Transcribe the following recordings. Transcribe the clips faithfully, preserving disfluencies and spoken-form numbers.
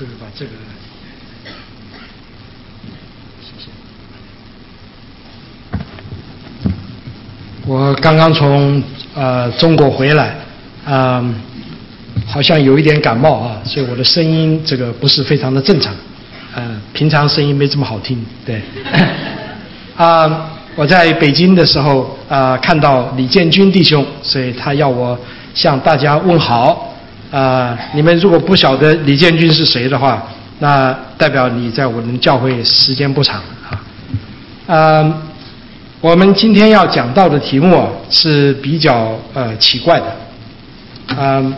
可以把这个，谢谢。我刚刚从呃中国回来，啊、呃，好像有一点感冒啊，所以我的声音这个不是非常的正常，呃，平常声音没这么好听，对。啊、呃，我在北京的时候啊、呃，看到李建军弟兄，所以他要我向大家问好。啊、呃，你们如果不晓得李建军是谁的话，那代表你在我们教会时间不长啊。呃，我们今天要讲到的题目啊是比较呃奇怪的，呃，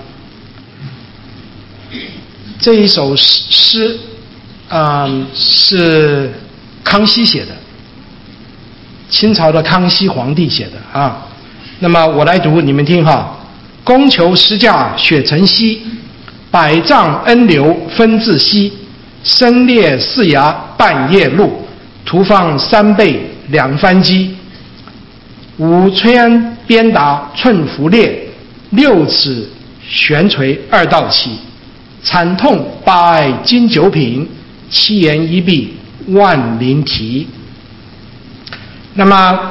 这一首诗啊、呃、是康熙写的，清朝的康熙皇帝写的啊。那么我来读，你们听哈。供求十架雪成溪，百丈恩流分自西。深裂四崖半夜露，徒放三倍两番机。五炊安鞭打寸伏裂，六尺悬垂二道起。惨痛八爱金九品，七言一臂万灵啼。那么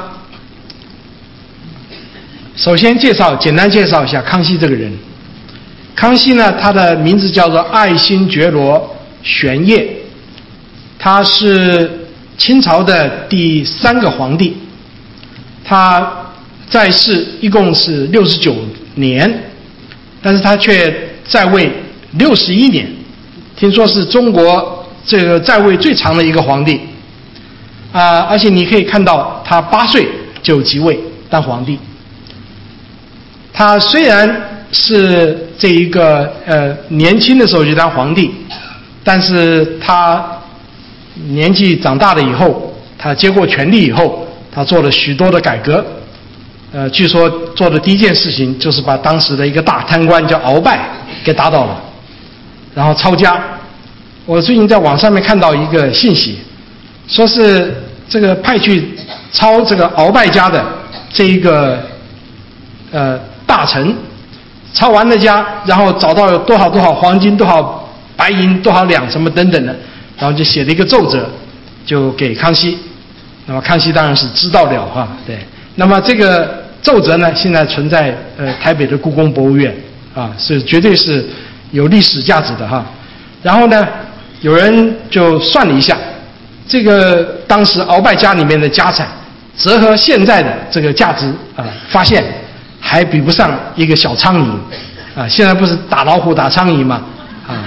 首先介绍，简单介绍一下康熙这个人。康熙呢，他的名字叫做爱新觉罗玄烨，他是清朝的第三个皇帝，他在世一共是六十九年，但是他却在位六十一年，听说是中国这个在位最长的一个皇帝啊、呃！而且你可以看到，他八岁就即位当皇帝。他虽然是这一个呃年轻的时候就当皇帝，但是他年纪长大了以后，他接过权力以后，他做了许多的改革。呃，据说做的第一件事情就是把当时的一个大贪官叫鳌拜给打倒了，然后抄家。我最近在网上面看到一个信息，说是这个派去抄这个鳌拜家的这一个呃。大臣抄完了家，然后找到有多少多少黄金、多少白银、多少两什么等等的，然后就写了一个奏折，就给康熙。那么康熙当然是知道了哈，对。那么这个奏折呢，现在存在呃台北的故宫博物院啊，是绝对是有历史价值的哈。然后呢，有人就算了一下，这个当时鳌拜家里面的家产，折合现在的这个价值啊，发现还比不上一个小苍蝇，啊，现在不是打老虎打苍蝇吗？啊，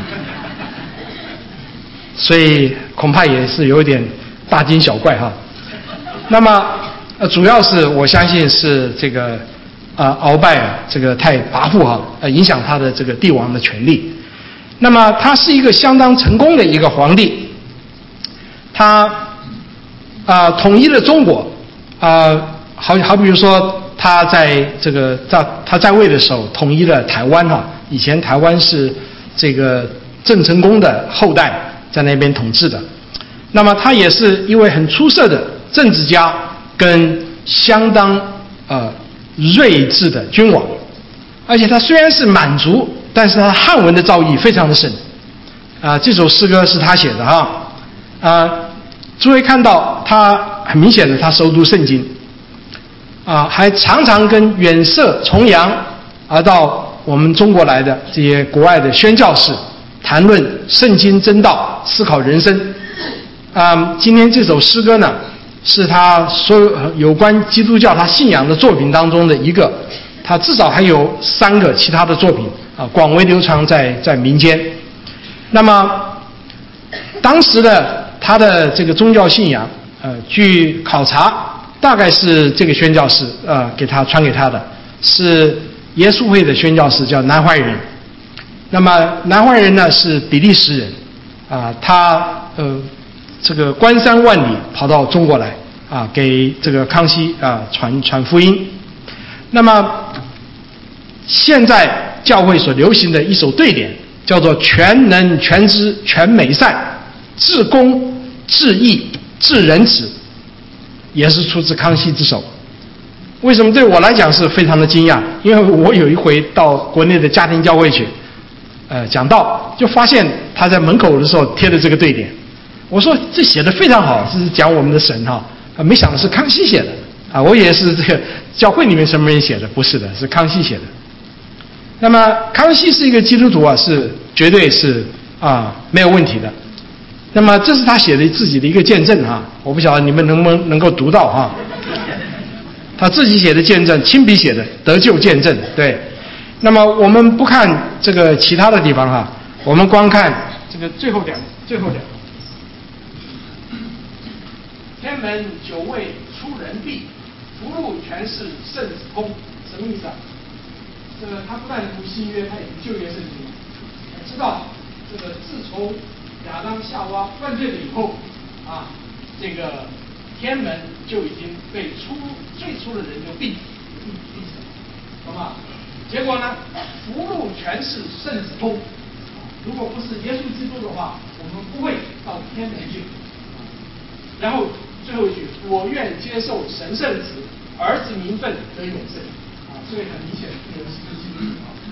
所以恐怕也是有一点大惊小怪哈。那么，呃，主要是我相信是这个啊，鳌拜啊，这个太跋扈哈，呃，影响他的这个帝王的权力。那么他是一个相当成功的一个皇帝，他啊、呃、统一了中国啊、呃，好好比如说。他在这个在他在位的时候，统一了台湾哈。以前台湾是这个郑成功的后代在那边统治的。那么他也是一位很出色的政治家，跟相当呃睿智的君王。而且他虽然是满族，但是他汉文的造诣非常的深。啊、呃，这首诗歌是他写的哈。啊、呃，诸位看到他很明显的，他熟读圣经。啊，还常常跟远涉重洋而到我们中国来的这些国外的宣教士谈论圣经真道，思考人生。啊，今天这首诗歌呢，是他所有有关基督教他信仰的作品当中的一个，他至少还有三个其他的作品啊，广为流传在在民间。那么，当时的他的这个宗教信仰，呃，据考察。大概是这个宣教士呃给他传给他的，是耶稣会的宣教士，叫南怀仁。那么南怀仁呢是比利时人，啊、呃，他呃这个关山万里跑到中国来啊、呃，给这个康熙啊、呃、传传福音。那么现在教会所流行的一首对联，叫做全能全知全美善，至公至义至仁慈。也是出自康熙之手。为什么对我来讲是非常的惊讶？因为我有一回到国内的家庭教会去，呃，讲道，就发现他在门口的时候贴的这个对联。我说这写的非常好，这是讲我们的神哈，啊，没想到是康熙写的啊，我以为是这个教会里面什么人写的，不是的，是康熙写的。那么康熙是一个基督徒啊，是绝对是啊没有问题的。那么这是他写的自己的一个见证哈，我不晓得你们能不能能够读到哈。他自己写的见证，亲笔写的得救见证，对。那么我们不看这个其他的地方哈，我们光看这个最后两最后两。天门九位出人壁，福禄全是圣子空，什么意思啊？这个他不但读新约，他也读旧约圣经，知道这个自从亚当夏娃犯罪了以后啊，这个天门就已经被出最初的人就闭闭闭上，懂吗？结果呢，福禄全是圣子空，如果不是耶稣基督的话，我们不会到天门去。然后最后一句，我愿接受神圣子，儿子名分得永生。啊，这个很明显，这个是基督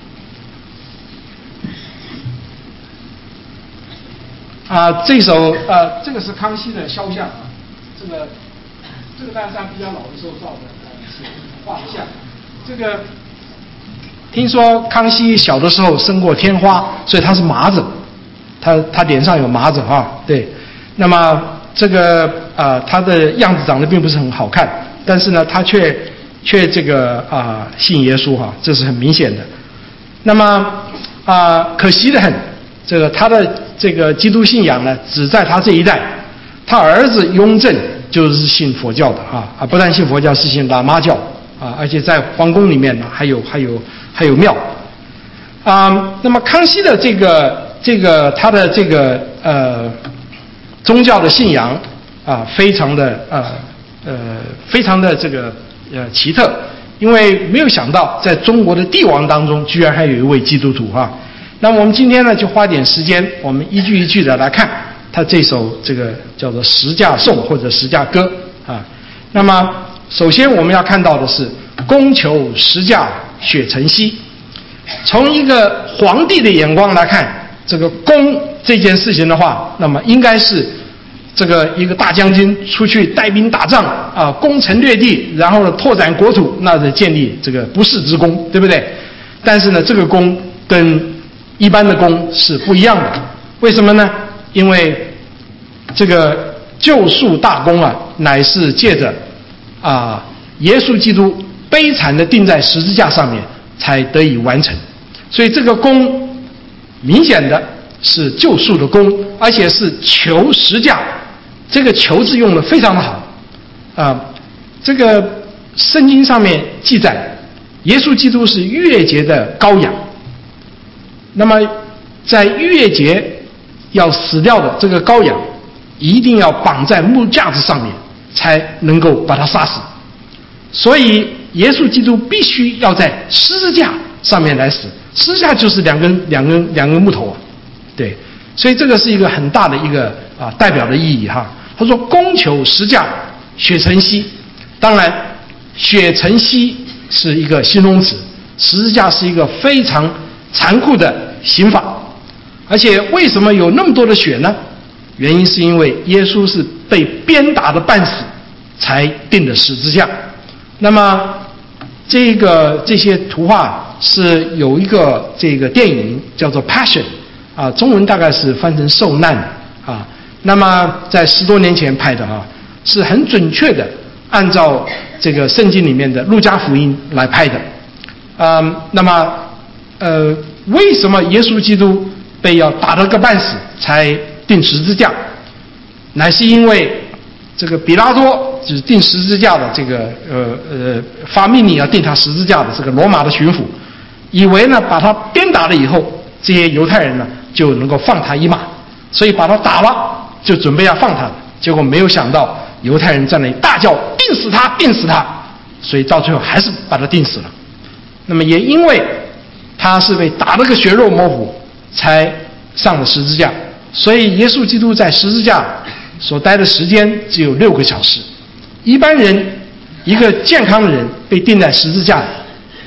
啊。啊，这首呃，这个是康熙的肖像啊，这个这个当然是他比较老的时候照的，呃，画的像。这个听说康熙小的时候生过天花，所以他是麻子，他他脸上有麻子啊，对。那么这个呃，他的样子长得并不是很好看，但是呢，他却却这个啊、呃、信耶稣哈，这是很明显的。那么啊、呃，可惜的很，这个他的这个基督信仰呢，只在他这一代。他儿子雍正就是信佛教的啊啊，不但信佛教，是信喇嘛教啊，而且在皇宫里面呢，还有还有还有庙啊。那么康熙的这个这个他的这个呃。宗教的信仰啊，非常的呃呃，非常的这个呃奇特，因为没有想到在中国的帝王当中，居然还有一位基督徒啊。那么我们今天呢，就花点时间，我们一句一句的来看他这首这个叫做《十架颂》或者《十架歌》啊。那么首先我们要看到的是“宫求十架雪成溪”。从一个皇帝的眼光来看，这个宫这件事情的话，那么应该是这个一个大将军出去带兵打仗啊，攻城略地，然后呢拓展国土，那是建立这个不世之功，对不对？但是呢，这个功跟一般的功是不一样的。为什么呢？因为这个救赎大功啊，乃是借着啊耶稣基督悲惨的钉在十字架上面才得以完成。所以这个功明显的是救赎的功，而且是求十架，这个求字用的非常的好啊。这个圣经上面记载，耶稣基督是逾越节的羔羊。那么在逾越节要死掉的这个羔羊，一定要绑在木架子上面，才能够把它杀死。所以耶稣基督必须要在十字架上面来死，十字架就是两根两根两根木头啊。对，所以这个是一个很大的一个啊代表的意义哈。他说：“宫求十架雪成溪。”当然，雪成溪是一个形容词，十字架是一个非常残酷的刑法。而且为什么有那么多的血呢？原因是因为耶稣是被鞭打的半死才钉的十字架。那么这个这些图画是有一个这个电影叫做《Passion》。啊，中文大概是翻成受难啊。那么在十多年前拍的啊，是很准确的按照这个圣经里面的路加福音来拍的。嗯，那么呃，为什么耶稣基督被要打了个半死才钉十字架？乃是因为这个比拉多就是钉十字架的这个呃呃发命令要钉他十字架的这个罗马的巡抚，以为呢把他鞭打了以后，这些犹太人呢就能够放他一马，所以把他打了，就准备要放他，结果没有想到犹太人在那里大叫：“钉死他，钉死他！”所以到最后还是把他钉死了。那么也因为他是被打了个血肉模糊，才上了十字架，所以耶稣基督在十字架所待的时间只有六个小时。一般人，一个健康的人被钉在十字架，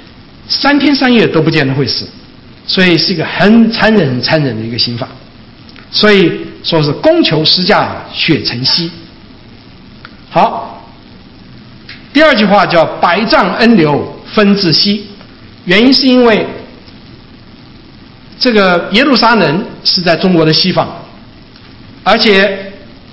三天三夜都不见得会死。所以是一个很残忍、很残忍的一个刑法。 所以说是供求失价，血成溪。好，第二句话叫百丈恩流分至溪，原因是因为这个耶路撒冷是在中国的西方，而且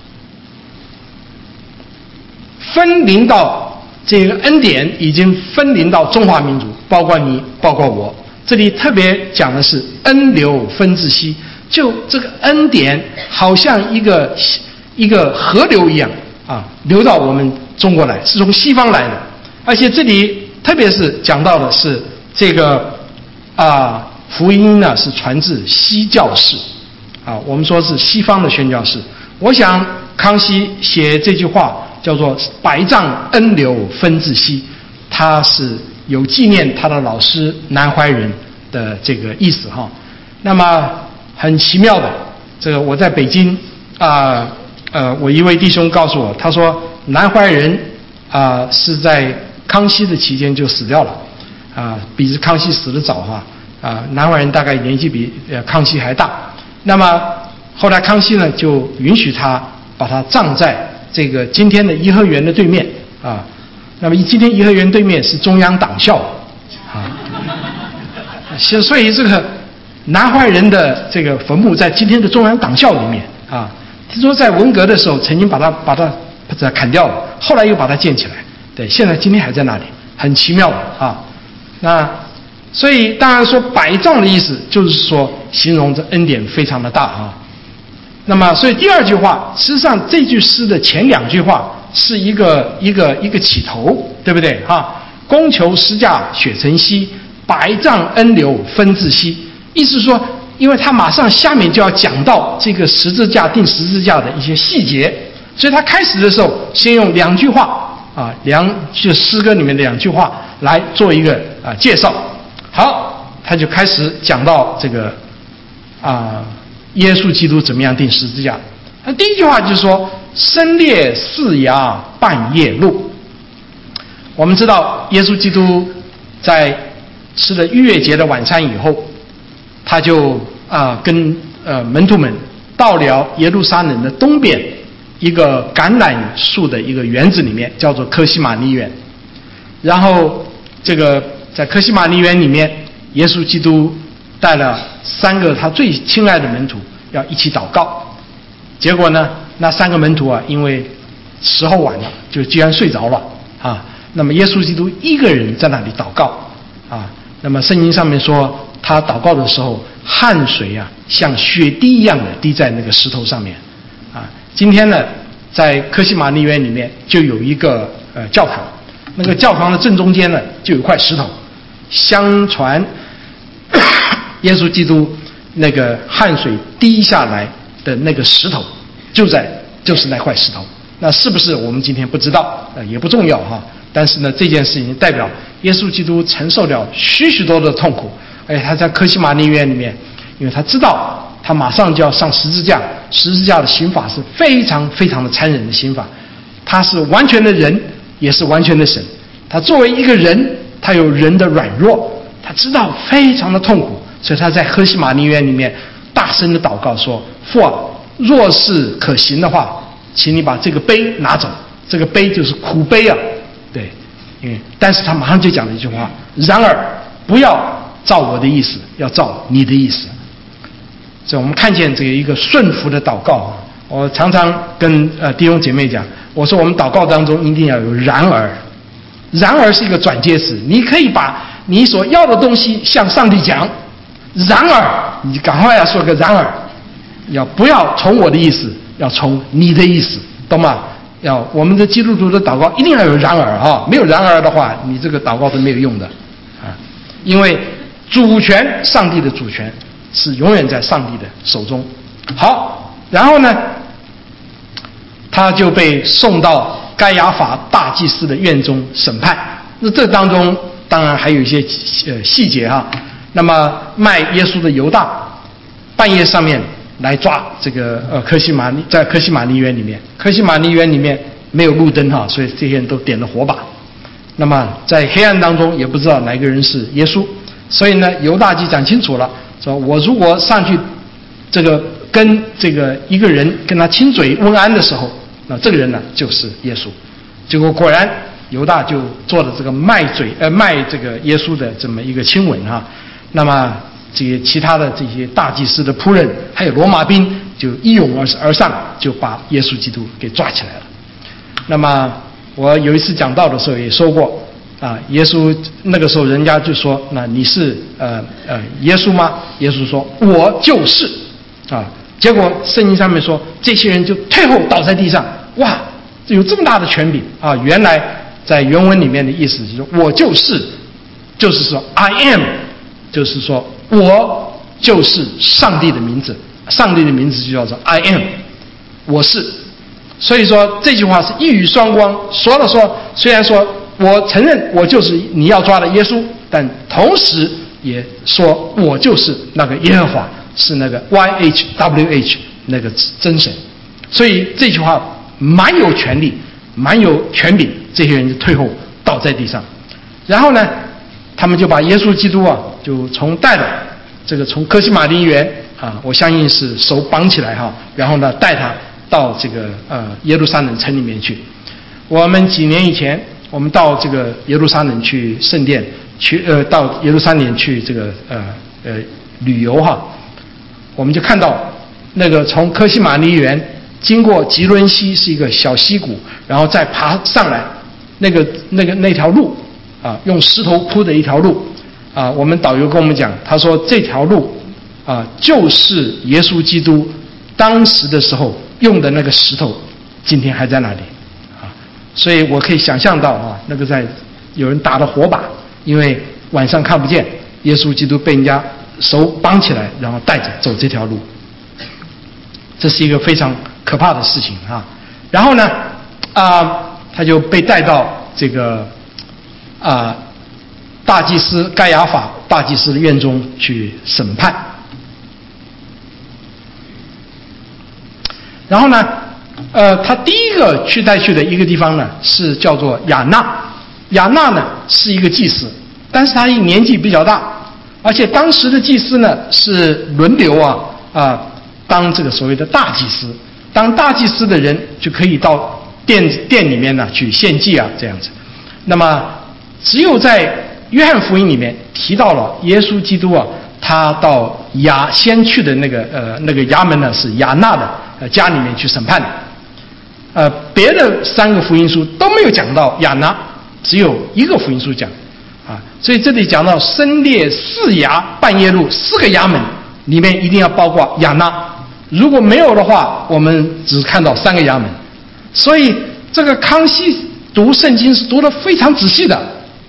分临到这个恩典已经分临到中华民族，包括你，包括我。这里特别讲的是恩流分至溪，就这个恩典好像一个一个河流一样啊，流到我们中国来，是从西方来的。而且这里特别是讲到的是这个啊福音呢是传自西教士啊，我们说是西方的宣教士。我想康熙写这句话叫做百丈恩流分至溪，他是有纪念他的老师南怀仁的这个意思哈。那么很奇妙的，这个我在北京啊呃我一位弟兄告诉我，他说南怀仁啊、呃、是在康熙的期间就死掉了啊、呃，比康熙死得早哈啊、呃，南怀仁大概年纪比呃康熙还大。那么后来康熙呢就允许他把他葬在这个今天的颐和园的对面啊。那么今天颐和园对面是中央党校啊，所以这个南怀仁的这个坟墓在今天的中央党校里面啊。听说在文革的时候曾经把它把它砍掉了，后来又把它建起来，对，现在今天还在那里，很奇妙的啊。那所以当然说百丈的意思就是说形容这恩典非常的大啊。那么所以第二句话，实际上这句诗的前两句话是一个一个一个起头，对不对啊？供求失价，血成溪，百丈恩流分至溪。意思说，因为他马上下面就要讲到这个十字架定十字架的一些细节，所以他开始的时候先用两句话啊，两就诗歌里面的两句话来做一个啊介绍。好，他就开始讲到这个啊耶稣基督怎么样定十字架。那第一句话就是说，身列四衙半夜路。我们知道耶稣基督在吃了逾越节的晚餐以后，他就啊、呃、跟呃门徒们到了耶路撒冷的东边一个橄榄树的一个园子里面，叫做科西玛尼园。然后这个在科西玛尼园里面，耶稣基督带了三个他最亲爱的门徒要一起祷告。结果呢，那三个门徒啊，因为时候晚了，就居然睡着了啊。那么耶稣基督一个人在那里祷告啊。那么圣经上面说，他祷告的时候，汗水啊像血滴一样的滴在那个石头上面啊。今天呢，在科西玛尼园里面就有一个呃教堂，那个教堂的正中间呢就有一块石头，相传耶稣基督那个汗水滴下来的那个石头就在就是那块石头。那是不是我们今天不知道，呃也不重要哈。但是呢，这件事情代表耶稣基督承受了许许多的痛苦，而且他在科西玛尼园里面，因为他知道他马上就要上十字架，十字架的刑法是非常非常的残忍的刑法，他是完全的人，也是完全的神。他作为一个人，他有人的软弱，他知道非常的痛苦，所以他在科西玛尼园里面大声的祷告说：父啊，若是可行的话，请你把这个杯拿走。这个杯就是苦杯啊，对，因为但是他马上就讲了一句话：然而不要照我的意思，要照你的意思。所以我们看见这个一个顺服的祷告啊。我常常跟呃弟兄姐妹讲，我说我们祷告当中一定要有然而，然而是一个转接词，你可以把你所要的东西向上帝讲，然而你赶快要说个然而，要不要从我的意思，要从你的意思，懂吗？要我们的基督徒的祷告一定要有然而哈，没有然而的话，你这个祷告是没有用的啊。因为主权，上帝的主权是永远在上帝的手中。好，然后呢，他就被送到该亚法大祭司的院中审判。那这当中当然还有一些呃细节哈。那么卖耶稣的犹大半夜上面来抓这个呃科西玛尼，在科西玛尼园里面，科西玛尼园里面没有路灯哈，所以这些人都点了火把。那么在黑暗当中也不知道哪一个人是耶稣，所以呢犹大就讲清楚了，说我如果上去这个跟这个一个人跟他亲嘴问安的时候，那这个人呢就是耶稣。结果果然犹大就做了这个卖嘴呃卖这个耶稣的这么一个亲吻啊。那么这些其他的这些大祭司的仆人还有罗马兵就一拥而而上，就把耶稣基督给抓起来了。那么我有一次讲道的时候也说过啊，耶稣那个时候人家就说，那你是呃呃耶稣吗？耶稣说我就是啊。结果圣经上面说这些人就退后倒在地上，哇，有这么大的权柄啊！原来在原文里面的意思就是说我就是，就是说 I am， 就是说我就是上帝的名字，上帝的名字就叫做 I am， 我是。所以说这句话是一语双关，说了说虽然说我承认我就是你要抓的耶稣，但同时也说我就是那个耶和华，是那个 Y H W H 那个真神。所以这句话蛮有权力，蛮有权柄，这些人就退后倒在地上。然后呢，他们就把耶稣基督啊，就从带了这个从哥西马尼园啊，我相信是手绑起来哈，然后呢带他到这个呃耶路撒冷城里面去。我们几年以前，我们到这个耶路撒冷去圣殿去呃到耶路撒冷去这个呃呃旅游哈，我们就看到那个从哥西马尼园经过吉伦溪是一个小溪谷，然后再爬上来，那个那个那条路啊，用石头铺的一条路啊，我们导游跟我们讲，他说这条路啊就是耶稣基督当时的时候用的那个石头，今天还在那里啊，所以我可以想象到啊，那个在有人打的火把，因为晚上看不见，耶稣基督被人家手绑起来，然后带着走这条路，这是一个非常可怕的事情啊。然后呢，啊、呃，他就被带到这个啊、呃、大祭司该亚法大祭司的院中去审判。然后呢，呃，他第一个去带去的一个地方呢，是叫做亚纳。亚纳呢是一个祭司，但是他年纪比较大，而且当时的祭司呢是轮流啊啊、呃、当这个所谓的大祭司。当大祭司的人就可以到殿殿里面呢去献祭啊，这样子。那么只有在约翰福音里面提到了耶稣基督啊，他到亚先去的那个呃那个衙门呢是亚纳的呃家里面去审判的。呃，别的三个福音书都没有讲到亚纳，只有一个福音书讲啊，所以这里讲到申列四衙半夜路四个衙门里面一定要包括亚纳。如果没有的话，我们只看到三个衙门。所以这个康熙读圣经是读得非常仔细的。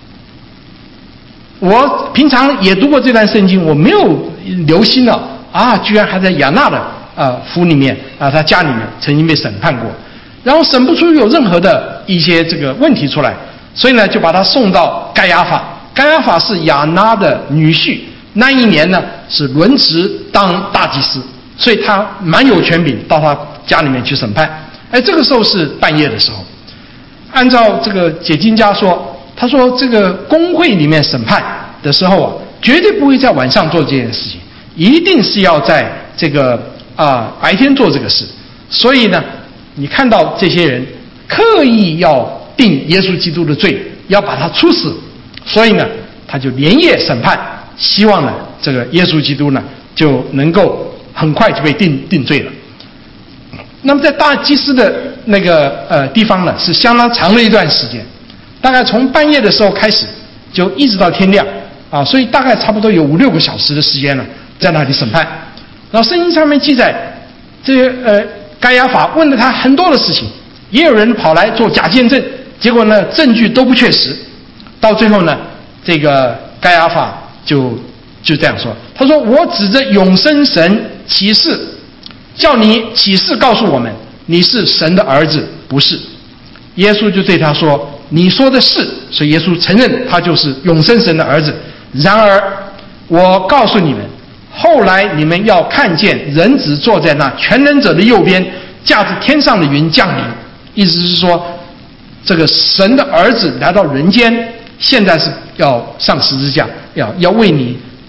我平常也读过这段圣经，我没有留心了啊，居然还在亚纳的啊府里面啊，他家里面曾经被审判过，然后审不出有任何的一些这个问题出来，所以呢就把他送到该亚法。该亚法是亚纳的女婿，那一年呢是轮值当大祭司。所以他蛮有权柄，到他家里面去审判。哎，这个时候是半夜的时候。按照这个解经家说，他说这个公会里面审判的时候啊，绝对不会在晚上做这件事情，一定是要在这个啊、呃、白天做这个事。所以呢，你看到这些人刻意要定耶稣基督的罪，要把他处死，所以呢，他就连夜审判，希望呢这个耶稣基督呢就能够很快就被定定罪了。那么在大祭司的那个呃地方呢，是相当长的一段时间，大概从半夜的时候开始，就一直到天亮啊，所以大概差不多有五六个小时的时间了，在那里审判。然后圣经上面记载，这个呃该亚法问了他很多的事情，也有人跑来做假见证，结果呢证据都不确实，到最后呢，这个该亚法就就这样说，他说我指着永生神起誓，叫你起誓告诉我们你是神的儿子，不是。耶稣就对他说，你说的是。所以耶稣承认他就是永生神的儿子。然而我告诉你们，后来你们要看见人子坐在那全能者的右边，驾着天上的云降临。意思是说，这个神的儿子来到人间，现在是要上十字架，要要为你为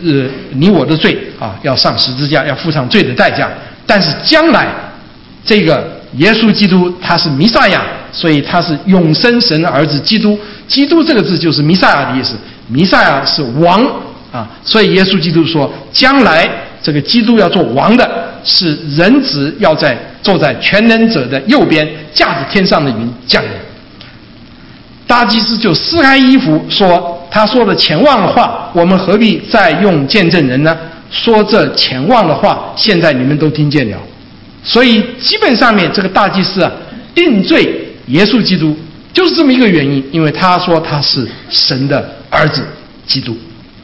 呃你我的罪啊，要上十字架，要付上罪的代价。但是将来这个耶稣基督他是弥赛亚，所以他是永生神的儿子基督。基督这个字就是弥赛亚的意思，弥赛亚是王啊，所以耶稣基督说，将来这个基督要做王的，是人子要在坐在全能者的右边，驾着天上的云降临。大祭司就撕开衣服说，他说的潜望的话，我们何必再用见证人呢？说这潜望的话，现在你们都听见了。所以基本上面这个大祭司啊，定罪耶稣基督就是这么一个原因，因为他说他是神的儿子基督，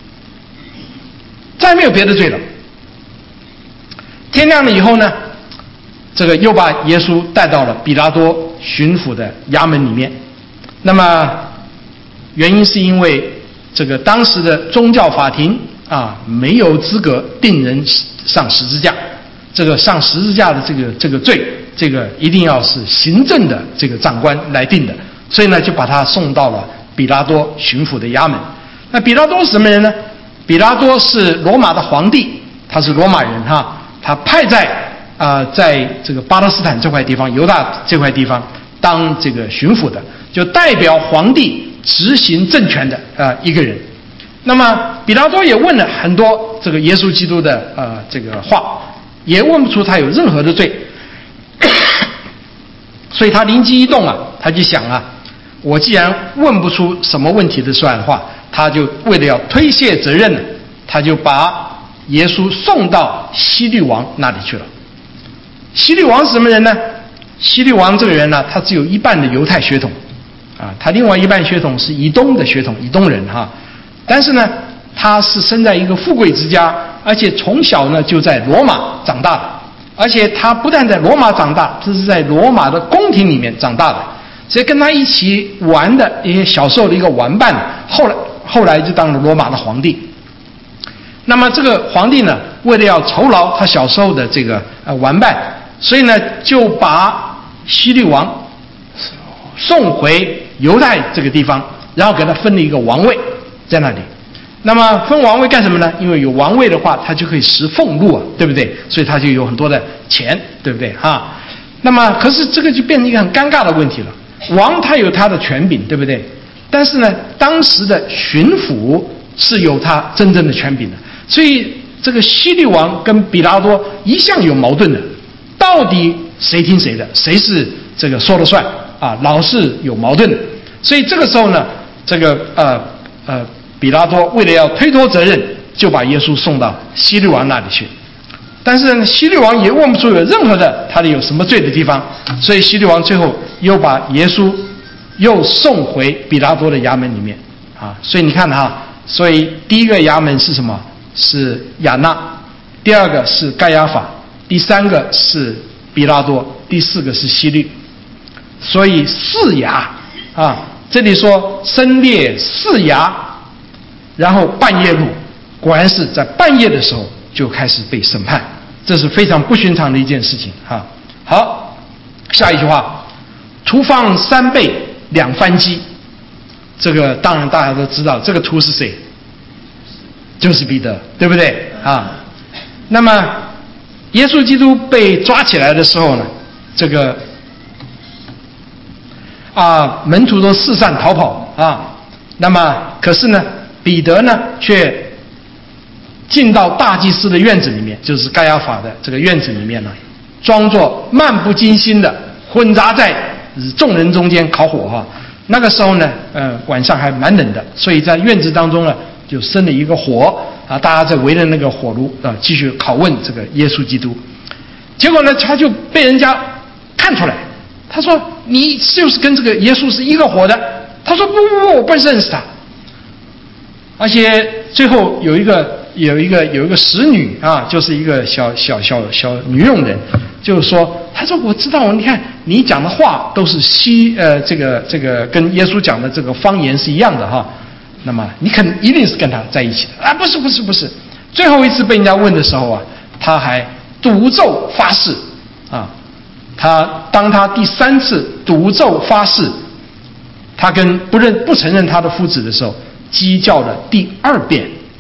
再没有别的罪了。天亮了以后呢，这个又把耶稣带到了比拉多巡抚的衙门里面。那么原因是因为这个当时的宗教法庭啊，没有资格定人上十字架，这个上十字架的这个这个罪，这个一定要是行政的这个长官来定的，所以呢就把他送到了比拉多巡抚的衙门。那比拉多是什么人呢？比拉多是罗马的皇帝，他是罗马人哈，他派在啊、呃、在这个巴勒斯坦这块地方，犹大这块地方当这个巡抚的，就代表皇帝执行政权的啊、呃、一个人。那么比拉多也问了很多这个耶稣基督的呃这个话，也问不出他有任何的罪，所以他灵机一动啊，他就想啊，我既然问不出什么问题的出来的话，他就为了要推卸责任呢，他就把耶稣送到希律王那里去了。希律王是什么人呢？希律王这个人呢，他只有一半的犹太血统啊，他另外一半血统是以东的血统，以东人哈。但是呢，他是生在一个富贵之家，而且从小呢就在罗马长大的，而且他不但在罗马长大，这是在罗马的宫廷里面长大的，所以跟他一起玩的一些小时候的一个玩伴，后来后来就当了罗马的皇帝。那么这个皇帝呢，为了要酬劳他小时候的这个呃玩伴，所以呢就把希律王送回犹太这个地方，然后给他分了一个王位在那里。那么分王位干什么呢？因为有王位的话，他就可以食俸禄啊，对不对？所以他就有很多的钱，对不对哈？那么可是这个就变成一个很尴尬的问题了。王他有他的权柄，对不对？但是呢，当时的巡抚是有他真正的权柄的，所以这个希律王跟比拉多一向有矛盾的，到底谁听谁的？谁是这个说了算啊？老是有矛盾的。所以这个时候呢，这个呃呃。比拉多为了要推脱责任，就把耶稣送到希律王那里去。但是呢，希律王也问不出有任何的他的有什么罪的地方，所以希律王最后又把耶稣又送回比拉多的衙门里面啊。所以你看哈，所以第一个衙门是什么？是亚那，第二个是盖亚法，第三个是比拉多，第四个是希律。所以四衙啊，这里说申列四衙。然后半夜录，果然是在半夜的时候就开始被审判，这是非常不寻常的一件事情哈。好，下一句话，图放三倍两番击，这个当然大家都知道，这个图是谁？就是彼得，对不对啊？那么耶稣基督被抓起来的时候呢，这个啊门徒都四散逃跑啊，那么可是呢，彼得呢，却进到大祭司的院子里面，就是盖亚法的这个院子里面呢，装作漫不经心的混杂在众人中间烤火哈。那个时候呢，呃，晚上还蛮冷的，所以在院子当中呢，就生了一个火啊，大家在围着那个火炉啊，继续拷问这个耶稣基督。结果呢，他就被人家看出来，他说：“你就是跟这个耶稣是一个伙的。”他说：“不不不，我不认识他。”而且最后有一个有一个有一个使女啊，就是一个小小小小女佣人，就是说，她说我知道，你看你讲的话都是西呃这个这个跟耶稣讲的这个方言是一样的哈，那么你肯一定是跟他在一起的啊？不是不是不是，最后一次被人家问的时候啊，他还赌咒发誓啊，他当他第三次赌咒发誓，他跟不认不承认他的夫子的时候，鸡叫了第二遍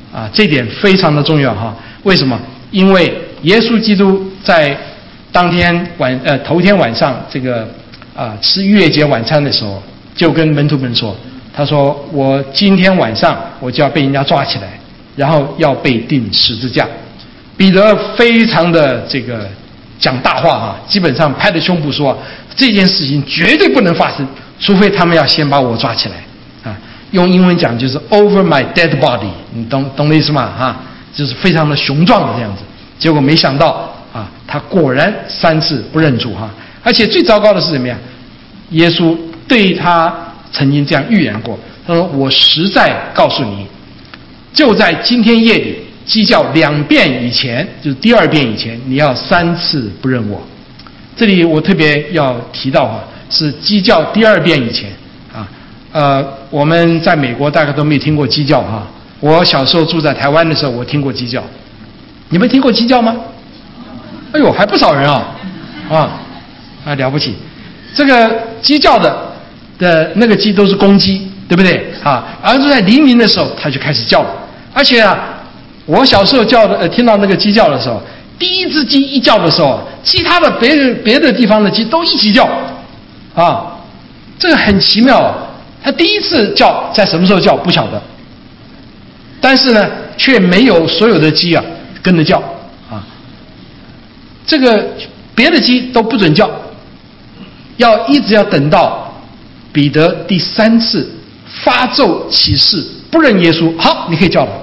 啊，这点非常的重要哈。为什么？因为耶稣基督在当天晚呃头天晚上这个啊吃逾越节晚餐的时候，就跟门徒们说，他说我今天晚上我就要被人家抓起来，然后要被钉十字架。彼得非常的这个讲大话啊，基本上拍着胸脯说这件事情绝对不能发生，除非他们要先把我抓起来啊。用英文讲就是 over my dead body， 你懂懂我意思吗？啊，就是非常的雄壮的这样子。结果没想到啊，他果然三次不认主哈。而且最糟糕的是怎么样？耶稣对他曾经这样预言过，他说：“我实在告诉你，就在今天夜里，鸡叫两遍以前，就是第二遍以前，你要三次不认我。”这里我特别要提到啊，是鸡叫第二遍以前啊。呃，我们在美国大概都没有听过鸡叫哈。我小时候住在台湾的时候，我听过鸡叫。你们听过鸡叫吗？哎呦，还不少人啊，啊啊了不起！这个鸡叫的的那个鸡都是公鸡，对不对啊？而是在黎明的时候，它就开始叫了。而且啊，我小时候叫的呃，听到那个鸡叫的时候，第一只鸡一叫的时候，其他的别的别的地方的鸡都一起叫，啊，这个很奇妙。它第一次叫在什么时候叫不晓得，但是呢，却没有所有的鸡啊跟着叫啊。这个别的鸡都不准叫，要一直要等到彼得第三次发咒起誓不认耶稣，好，你可以叫了。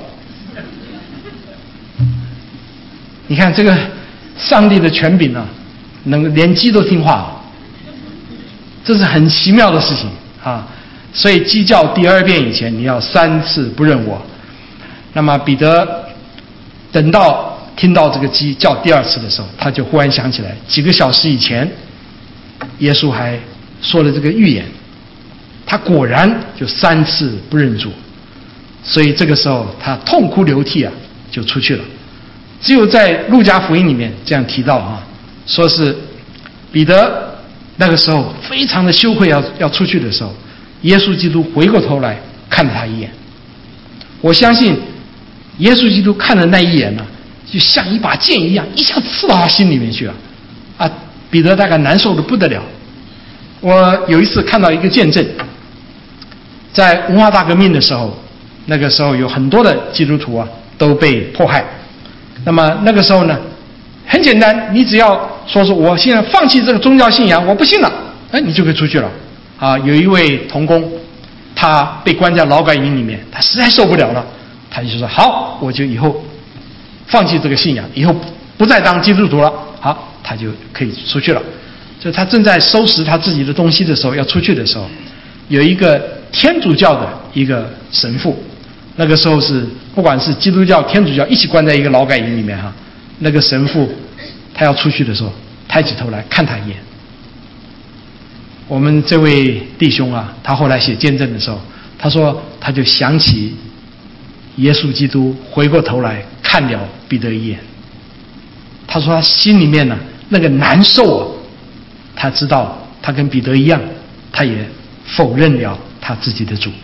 你看这个上帝的权柄啊，能连鸡都听话，这是很奇妙的事情啊。所以鸡叫第二遍以前，你要三次不认我。那么彼得等到听到这个鸡叫第二次的时候，他就忽然想起来，几个小时以前，耶稣还说了这个预言，他果然就三次不认主。所以这个时候他痛哭流涕啊，就出去了。只有在路加福音里面这样提到啊，说是彼得那个时候非常的羞愧要要出去的时候，耶稣基督回过头来看了他一眼。我相信耶稣基督看的那一眼呢，就像一把剑一样，一下刺到他心里面去了。啊，彼得大概难受的不得了。我有一次看到一个见证，在文化大革命的时候，那个时候有很多的基督徒啊都被迫害。那么那个时候呢，很简单，你只要说是我现在放弃这个宗教信仰，我不信了，哎，你就可以出去了。啊，有一位童工，他被关在劳改营里面，他实在受不了了，他就说好，我就以后放弃这个信仰，以后不再当基督徒了。好，他就可以出去了。就他正在收拾他自己的东西的时候，要出去的时候，有一个天主教的一个神父，那个时候是不管是基督教、天主教一起关在一个劳改营里面哈。那个神父他要出去的时候，抬起头来看他一眼。我们这位弟兄啊，他后来写见证的时候，他说他就想起耶稣基督回过头来看了彼得一眼。他说他心里面呢、啊、那个难受啊，他知道他跟彼得一样，他也否认了他自己的主。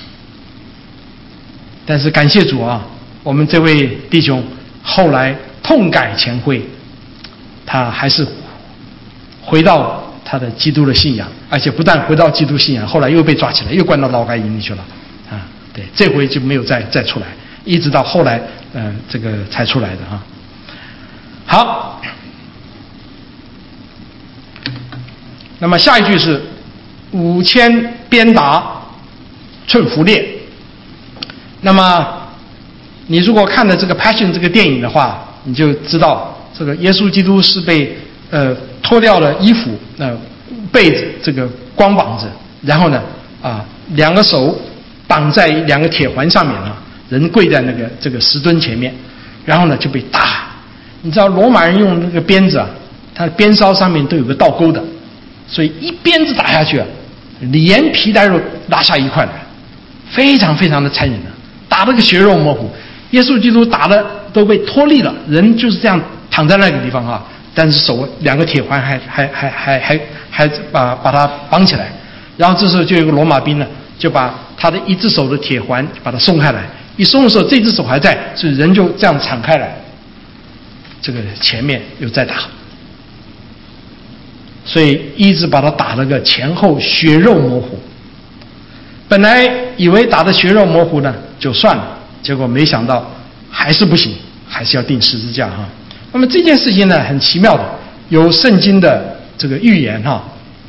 但是感谢主啊，我们这位弟兄后来痛改前非，他还是回到他的基督的信仰，而且不但回到基督信仰，后来又被抓起来，又关到劳改营里去了啊。对，这回就没有再再出来，一直到后来呃这个才出来的啊。好，那么下一句是五千鞭打寸伏裂。那么你如果看了这个 Passion 这个电影的话，你就知道这个耶稣基督是被呃脱掉了衣服，呃被子这个光膀子，然后呢啊两个手绑在两个铁环上面啊，人跪在那个这个石墩前面，然后呢就被打。你知道罗马人用那个鞭子啊，它的鞭梢上面都有个倒钩的，所以一鞭子打下去啊，连皮带肉拉下一块来，非常非常的残忍的，打得个血肉模糊。耶稣基督打的都被脱力了，人就是这样躺在那个地方啊，但是手两个铁环还还还还还还把把他绑起来。然后这时候就有个罗马兵呢，就把他的一只手的铁环把它松开来， 一松的时候，这只手还在，所以人就这样敞开来，这个前面又再打，所以一直把他打了个前后血肉模糊。本来以为打得血肉模糊呢就算了，结果没想到还是不行，还是要钉十字架哈。那么这件事情呢很奇妙的，有圣经的这个预言哈。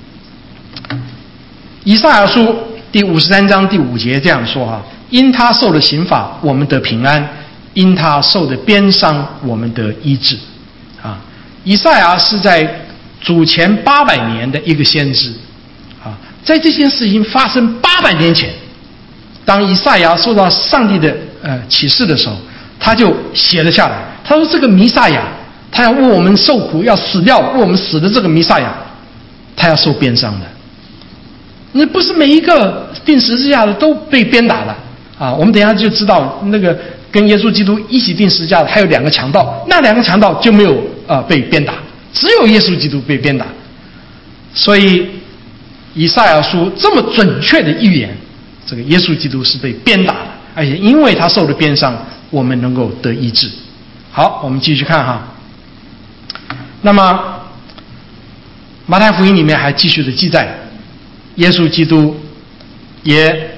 以赛亚书第五十三章第五节这样说哈：因他受的刑罚，我们得平安；因他受的鞭伤，我们得医治。啊，以赛亚是在主前八百年的一个先知啊，在这件事情发生八百年前，当以赛亚受到上帝的呃启示的时候，他就写了下来。他说：“这个弥赛亚，他要为我们受苦，要死掉，为我们死的这个弥赛亚，他要受鞭伤的。那不是每一个钉十字架的都被鞭打了啊！我们等一下就知道，那个跟耶稣基督一起钉十字架的还有两个强盗，那两个强盗就没有呃被鞭打，只有耶稣基督被鞭打。所以以赛亚书这么准确的预言，这个耶稣基督是被鞭打的，而且因为他受了鞭伤，我们能够得医治。好，我们继续看哈。那么马太福音里面还继续的记载，耶稣基督也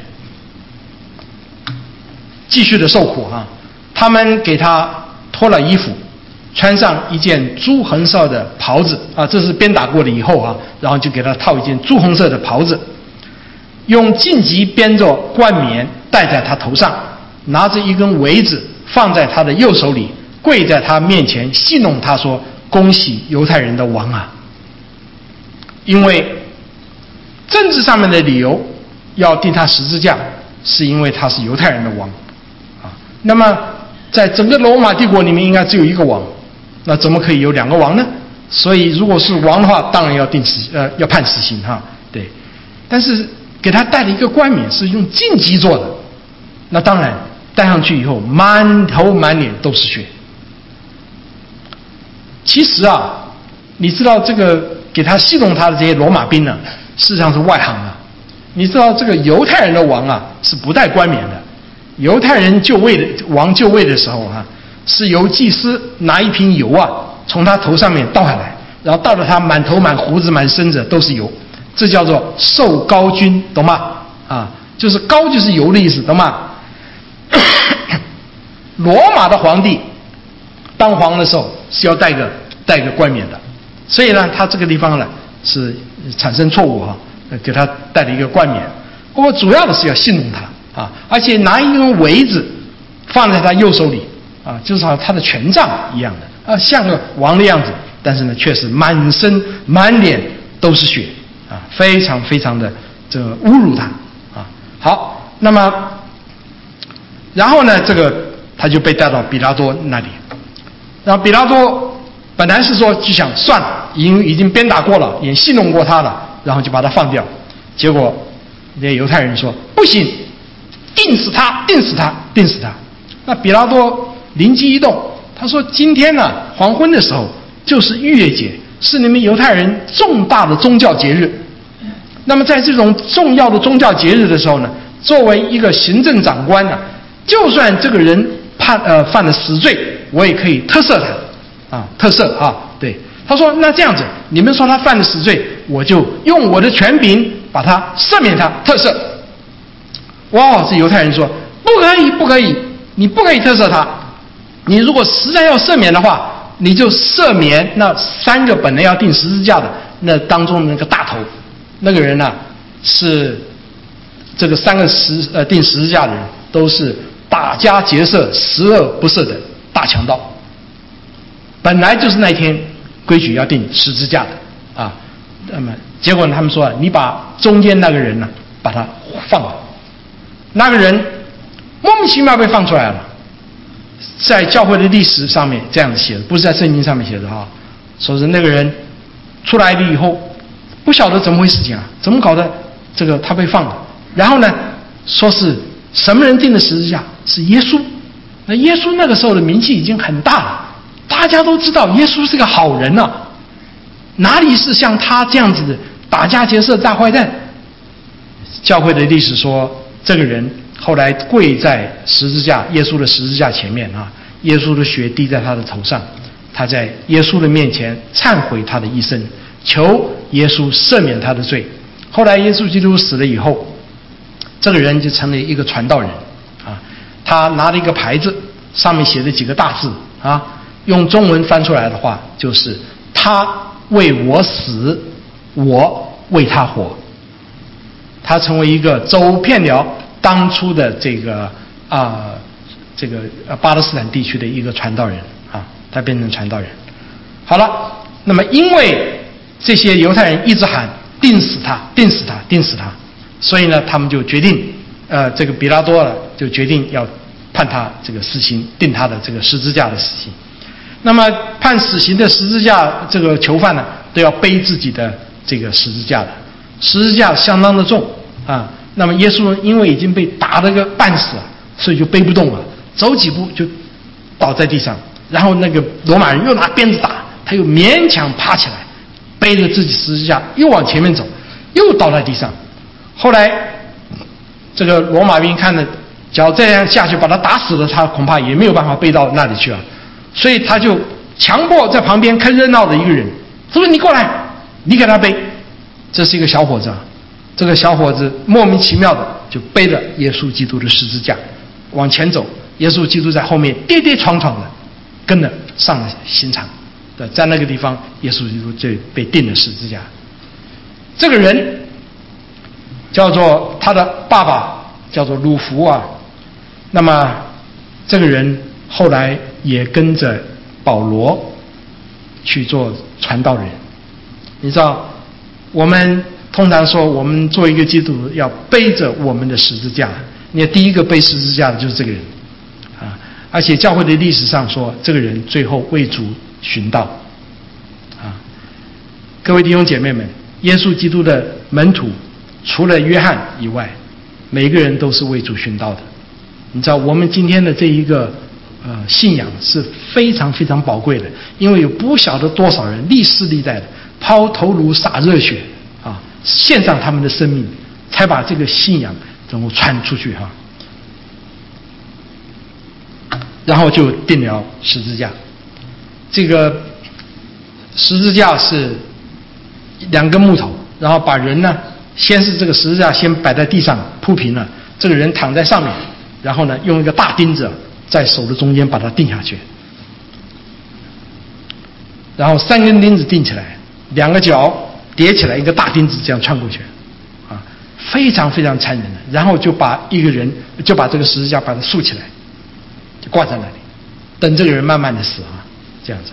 继续的受苦哈。他们给他脱了衣服，穿上一件朱红色的袍子啊，这是鞭打过了以后啊，然后就给他套一件朱红色的袍子，用荆棘编着冠冕戴在他头上，拿着一根苇子放在他的右手里，跪在他面前戏弄他说：恭喜犹太人的王啊！因为政治上面的理由要钉他十字架，是因为他是犹太人的王啊。那么在整个罗马帝国里面应该只有一个王，那怎么可以有两个王呢？所以如果是王的话，当然要定死呃要判死刑哈。对，但是给他戴了一个冠冕是用荆棘做的，那当然戴上去以后满头满脸都是血。其实啊，你知道这个给他戏弄他的这些罗马兵呢，事实上是外行啊。你知道这个犹太人的王啊是不戴冠冕的，犹太人就位的王就位的时候啊，是由祭司拿一瓶油啊从他头上面倒下来，然后倒到他满头满胡子满身子都是油，这叫做受膏君，懂吗？啊，就是膏就是油的意思，懂吗？罗马的皇帝当皇的时候是要戴个戴个冠冕的，所以呢，他这个地方呢是产生错误哈，给他戴了一个冠冕。不过主要的是要戏弄他啊，而且拿一根苇子放在他右手里啊，就是好像他的权杖一样的啊，像个王的样子，但是呢，却是满身满脸都是血啊，非常非常的这个侮辱他啊。好，那么然后呢，这个他就被带到比拉多那里，然后比拉多本来是说就想算了，已经已经鞭打过了，也戏弄过他了，然后就把他放掉。结果那犹太人说不行，钉死他，钉死他，钉死他。那比拉多灵机一动，他说今天呢黄昏的时候就是逾越节，是你们犹太人重大的宗教节日。那么在这种重要的宗教节日的时候呢，作为一个行政长官呢，就算这个人判呃犯了死罪，我也可以特赦他啊，特赦啊。对，他说那这样子，你们说他犯了死罪，我就用我的权柄把他赦免他，特赦。哇，这犹太人说不可以，不可以，你不可以特赦他。你如果实在要赦免的话，你就赦免那三个本来要钉十字架的那当中的那个大头，那个人呢、啊、是这个三个十呃钉十字架的人都是打家劫舍、十恶不赦的大强盗。本来就是那天规矩要钉十字架的啊，那么结果他们说你把中间那个人呢把他放了，那个人莫名其妙被放出来了。在教会的历史上面这样子写的，不是在圣经上面写的哈。说是那个人出来了以后，不晓得怎么回事情啊，怎么搞的，这个他被放了。然后呢，说是什么人钉的十字架？是耶稣。那耶稣那个时候的名气已经很大了，大家都知道耶稣是个好人啊，哪里是像他这样子的打家劫舍大坏蛋？教会的历史说，这个人后来跪在十字架耶稣的十字架前面啊，耶稣的血滴在他的头上，他在耶稣的面前忏悔他的一生，求耶稣赦免他的罪。后来耶稣基督死了以后，这个人就成了一个传道人啊，他拿了一个牌子，上面写着几个大字啊，用中文翻出来的话就是他为我死，我为他活。他成为一个走遍了当初的这个啊、呃、这个呃巴勒斯坦地区的一个传道人啊，他变成传道人。好了，那么因为这些犹太人一直喊定死他，定死他，定死他，所以呢，他们就决定，呃，这个比拉多呢就决定要判他这个死刑，定他的这个十字架的死刑。那么判死刑的十字架这个囚犯呢，都要背自己的这个十字架的，十字架相当的重啊。那么耶稣因为已经被打了个半死了，所以就背不动了，走几步就倒在地上，然后那个罗马人又拿鞭子打，他又勉强爬起来，背着自己十字架又往前面走，又倒在地上。后来这个罗马兵看了，只要这样下去把他打死了，他恐怕也没有办法背到那里去了，所以他就强迫在旁边看热闹的一个人，他说你过来，你给他背。这是一个小伙子啊，这个小伙子莫名其妙的就背着耶稣基督的十字架往前走，耶稣基督在后面跌跌撞撞的跟着上了刑场，在那个地方耶稣基督就被钉了十字架。这个人叫做他的爸爸叫做鲁孚啊，那么这个人后来也跟着保罗去做传道人。你知道我们通常说我们做一个基督徒要背着我们的十字架，你第一个背十字架的就是这个人啊，而且教会的历史上说这个人最后为主殉道啊。各位弟兄姐妹们，耶稣基督的门徒除了约翰以外，每一个人都是为主殉道的。你知道我们今天的这一个呃信仰是非常非常宝贵的，因为有不晓得多少人历世历代的抛头颅洒热血啊，献上他们的生命，才把这个信仰能够传出去哈、啊。然后就钉了十字架。这个十字架是两根木头，然后把人呢，先是这个十字架先摆在地上铺平了，这个人躺在上面，然后呢用一个大钉子在手的中间把它钉下去，然后三根钉子钉起来，两个脚叠起来，一个大钉子这样穿过去，啊，非常非常残忍的。然后就把一个人就把这个十字架把它竖起来，就挂在那里，等这个人慢慢的死啊，这样子。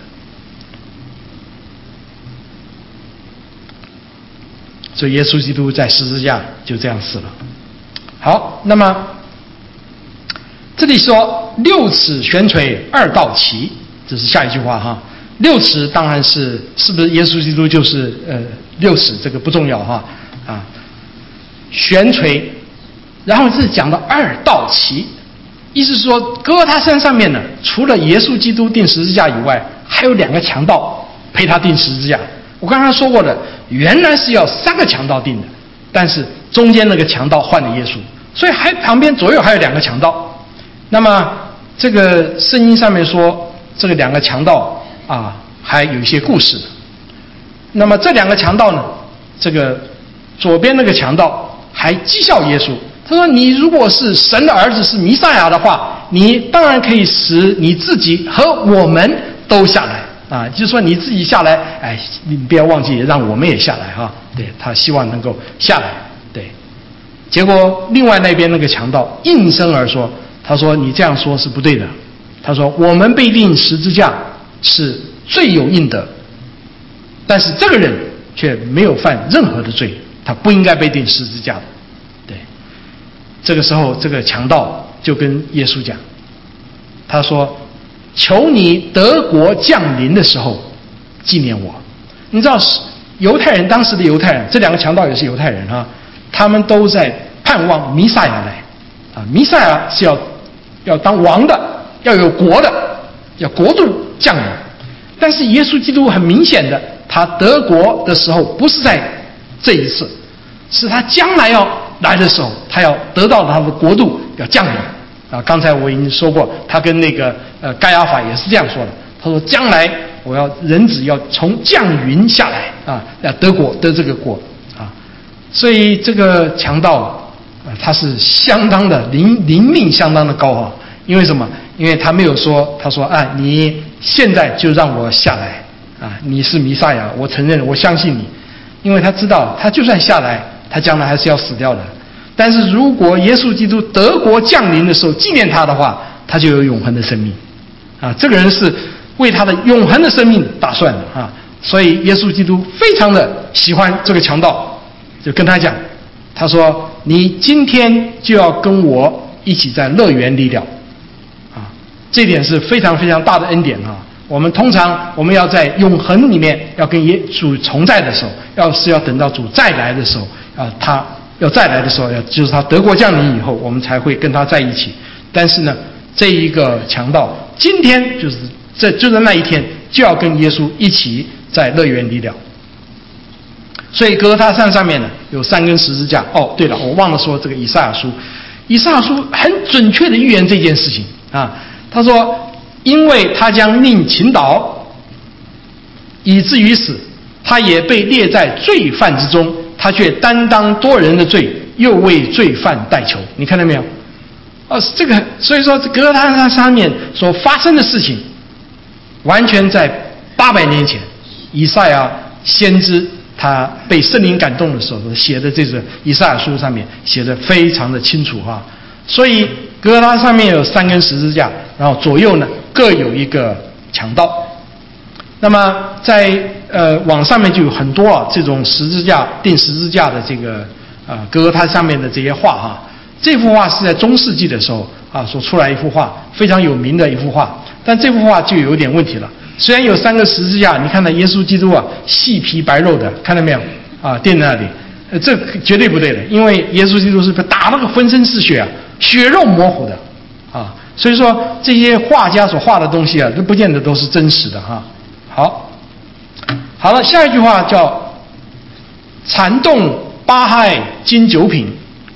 所以耶稣基督在十字架就这样死了。好，那么这里说六尺悬垂二道齐，这是下一句话哈。六尺当然是是不是耶稣基督就是呃六尺这个不重要哈啊，悬垂，然后是讲到二道齐，意思是说搁他身上面呢，除了耶稣基督钉十字架以外，还有两个强盗陪他钉十字架。我刚才说过的，原来是要三个强盗钉的，但是中间那个强盗换了耶稣，所以还旁边左右还有两个强盗。那么这个圣经上面说，这个两个强盗啊，还有一些故事。那么这两个强盗呢，这个左边那个强盗还讥笑耶稣，他说：“你如果是神的儿子，是弥赛亚的话，你当然可以使你自己和我们都下来。”啊，就是说你自己下来，哎，你不要忘记让我们也下来哈。对，他希望能够下来。对，结果另外那边那个强盗应声而说，他说你这样说是不对的。他说我们被钉十字架是罪有应得，但是这个人却没有犯任何的罪，他不应该被钉十字架的。对，这个时候这个强盗就跟耶稣讲，他说：“求你得国降临的时候纪念我。”你知道犹太人当时的犹太人，这两个强盗也是犹太人啊，他们都在盼望弥赛亚来啊，弥赛亚是要要当王的，要有国的，要国度降临。但是耶稣基督很明显的，他得国的时候不是在这一次，是他将来要来的时候，他要得到他的国度要降临啊。刚才我已经说过，他跟那个呃盖亚法也是这样说的。他说：“将来我要人子要从降云下来啊，要得国得这个国啊。”所以这个强盗啊，他是相当的灵灵命相当的高啊。因为什么？因为他没有说，他说啊，你现在就让我下来啊，你是弥赛亚，我承认，我相信你。因为他知道，他就算下来，他将来还是要死掉的。但是如果耶稣基督得国降临的时候纪念他的话，他就有永恒的生命啊。这个人是为他的永恒的生命打算的啊。所以耶稣基督非常的喜欢这个强盗，就跟他讲，他说：“你今天就要跟我一起在乐园里了。”啊，这点是非常非常大的恩典啊。我们通常我们要在永恒里面要跟耶主同在的时候，要是要等到主再来的时候啊，他要再来的时候，要就是他得国降临以后，我们才会跟他在一起。但是呢，这一个强盗今天就是这就在那一天就要跟耶稣一起在乐园里了。所以哥哥他山上面呢有三根十字架。哦，对了，我忘了说这个以赛亚书，以赛亚书很准确的预言这件事情啊。他说，因为他将令倾倒，以至于死，他也被列在罪犯之中，他却担当多人的罪，又为罪犯代求。你看到没有？哦，这个所以说格勒他山上面所发生的事情，完全在八百年前，以赛亚先知他被圣灵感动的时候写的这个以赛亚书上面写的非常的清楚哈。所以格勒他上面有三根十字架，然后左右呢各有一个强盗。那么在呃网上面就有很多啊这种十字架钉十字架的这个啊格勒他上面的这些画哈。这幅画是在中世纪的时候啊所出来一幅画，非常有名的一幅画。但这幅画就有点问题了。虽然有三个十字架，你看到耶稣基督啊细皮白肉的，看到没有啊？钉在那里，呃，这绝对不对的，因为耶稣基督是被打了个浑身是血啊，血肉模糊的啊。所以说这些画家所画的东西啊，都不见得都是真实的哈。好，好了，下一句话叫缠动八害经九品。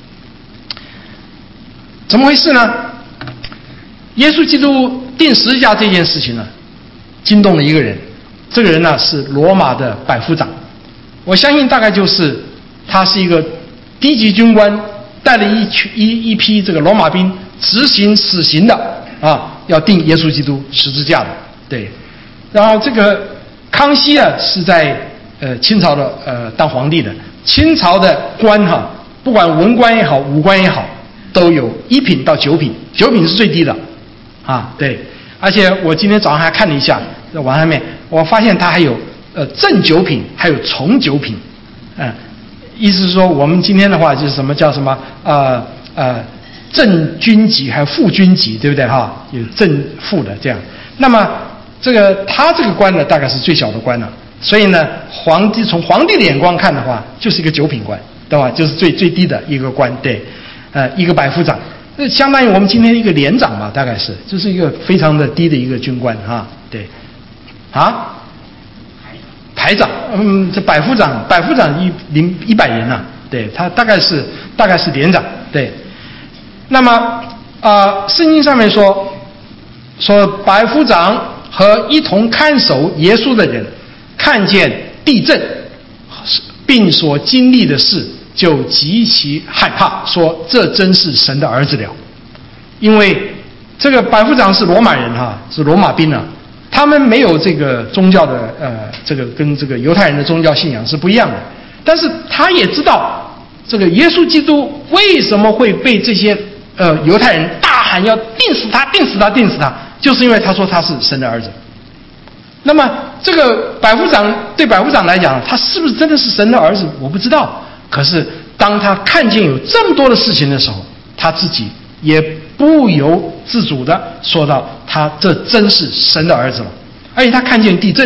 怎么回事呢？耶稣基督钉十字架这件事情呢，惊动了一个人。这个人呢是罗马的百夫长，我相信大概就是他是一个低级军官，带了一群一一批这个罗马兵执行死刑的啊，要钉耶稣基督十字架的。对，然后这个康熙啊是在呃清朝的呃当皇帝的，清朝的官哈、啊，不管文官也好，武官也好，都有一品到九品，九品是最低的啊。对，而且我今天早上还看了一下，在网上面我发现他还有呃正九品，还有从九品，嗯、呃，意思是说我们今天的话就是什么叫什么呃呃正军级还有副军级，对不对哈？有正副的这样。那么这个他这个官呢，大概是最小的官了，所以呢，皇帝从皇帝的眼光看的话，就是一个九品官，对吧？就是最最低的一个官，对。呃，一个百夫长，那相当于我们今天一个连长吧，大概是，就是一个非常的低的一个军官哈，对，啊，排长，嗯，这百夫长，百夫长一零一百人呐，对他大概是大概是连长，对。那么啊、呃，圣经上面说说百夫长和一同看守耶稣的人，看见地震，并所经历的事，就极其害怕，说这真是神的儿子了。因为这个百夫长是罗马人哈，是罗马兵啊，他们没有这个宗教的呃，这个跟这个犹太人的宗教信仰是不一样的。但是他也知道这个耶稣基督为什么会被这些呃犹太人大喊要钉死他，钉死他，钉死他，就是因为他说他是神的儿子。那么这个百夫长对百夫长来讲，他是不是真的是神的儿子，我不知道。可是当他看见有这么多的事情的时候，他自己也不由自主的说到，他这真是神的儿子了。而且他看见地震，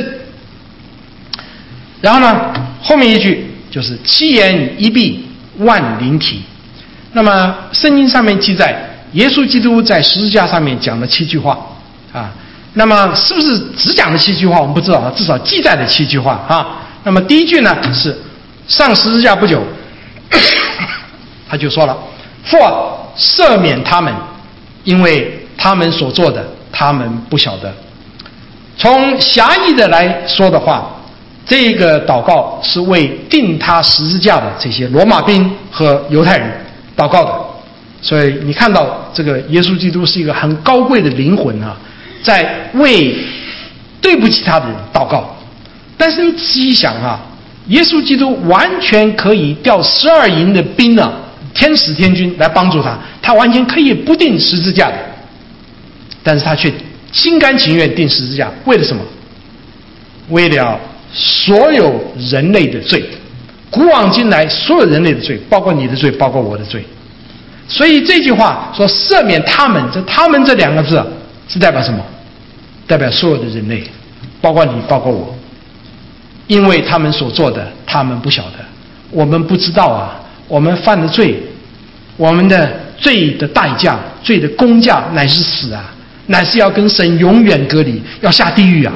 然后呢，后面一句就是七言一闭万灵体。那么圣经上面记载，耶稣基督在十字架上面讲了七句话啊。那么是不是只讲了七句话我们不知道，至少记载了七句话啊。那么第一句呢是上十字架不久，他就说了：父啊， 赦免他们，因为他们所做的他们不晓得。从狭义的来说的话，这个祷告是为钉他十字架的这些罗马兵和犹太人祷告的。所以你看到这个耶稣基督是一个很高贵的灵魂啊，在为对不起他的人祷告。但是你仔细想啊，耶稣基督完全可以调十二营的兵啊，天使天军来帮助他，他完全可以不钉十字架的，但是他却心甘情愿钉十字架，为了什么？为了所有人类的罪，古往今来所有人类的罪，包括你的罪，包括我的罪。所以这句话说赦免他们，这他们这两个字是代表什么？代表所有的人类，包括你，包括我。因为他们所做的他们不晓得，我们不知道啊，我们犯的罪，我们的罪的代价，罪的公价乃是死啊，乃是要跟神永远隔离，要下地狱啊。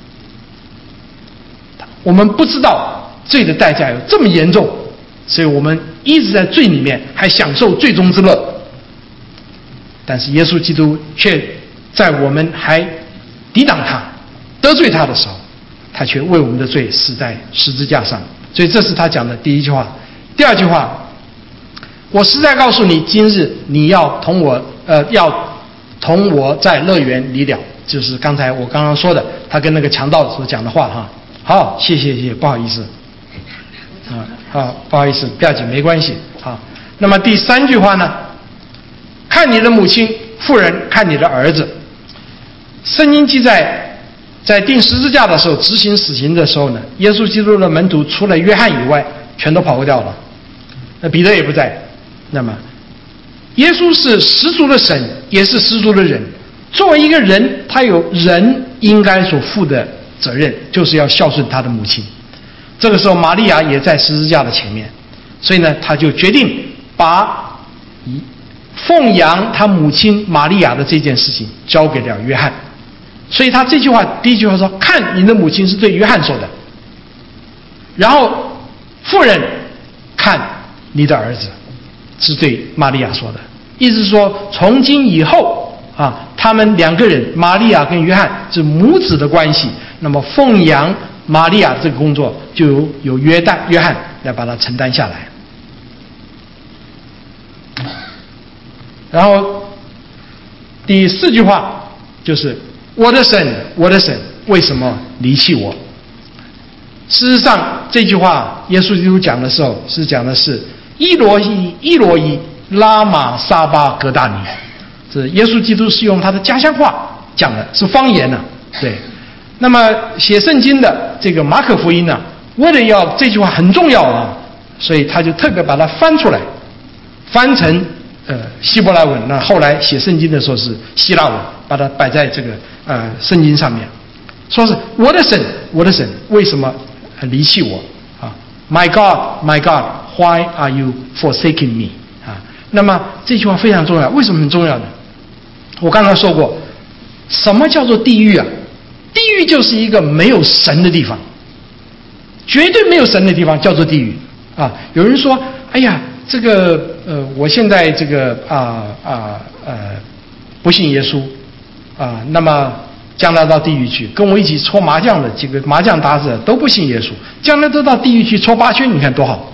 我们不知道罪的代价有这么严重，所以我们一直在罪里面，还享受罪中之乐。但是耶稣基督却在我们还抵挡他、得罪他的时候，他却为我们的罪死在十字架上。所以这是他讲的第一句话。第二句话，我实在告诉你，今日你要同我呃要同我在乐园里了，就是刚才我刚刚说的，他跟那个强盗所讲的话哈。好，谢谢谢谢，不好意思啊，好，不好意思，不要紧，没关系。好，那么第三句话呢？看你的母亲、妇人，看你的儿子。圣经记载，在钉十字架的时候，执行死刑的时候呢，耶稣基督的门徒除了约翰以外，全都跑掉了。那彼得也不在。那么，耶稣是十足的神，也是十足的人。作为一个人，他有人应该所负的责任，就是要孝顺他的母亲。这个时候，玛利亚也在十字架的前面，所以呢，他就决定把奉养他母亲玛利亚的这件事情交给了约翰。所以他这句话，第一句话说：“看你的母亲”是对约翰说的，然后妇人看你的儿子是对玛利亚说的。意思是说，从今以后啊，他们两个人，玛利亚跟约翰是母子的关系。那么奉养玛利亚这个工作，就由由约旦约翰来把它承担下来。然后第四句话就是：“我的神，我的神，为什么离弃我？”事实上，这句话耶稣基督讲的时候，是讲的是伊罗伊伊罗伊拉玛撒巴格大尼。这耶稣基督是用他的家乡话讲的，是方言呢、啊。对。那么写圣经的这个马可福音呢、啊，为了要这句话很重要啊，所以他就特别把它翻出来，翻成呃希伯来文。那后来写圣经的时候是希腊文，把它摆在这个呃圣经上面，说是我的神，我的神，为什么离弃我啊 ？My God, My God, why are you forsaking me？ 啊，那么这句话非常重要，为什么很重要呢？我刚才说过，什么叫做地狱啊？地狱就是一个没有神的地方，绝对没有神的地方叫做地狱啊！有人说：“哎呀，这个呃，我现在这个啊啊呃不信耶稣啊，那么将来到地狱去，跟我一起搓麻将的几个麻将搭子都不信耶稣，将来都到地狱去搓八圈，你看多好！”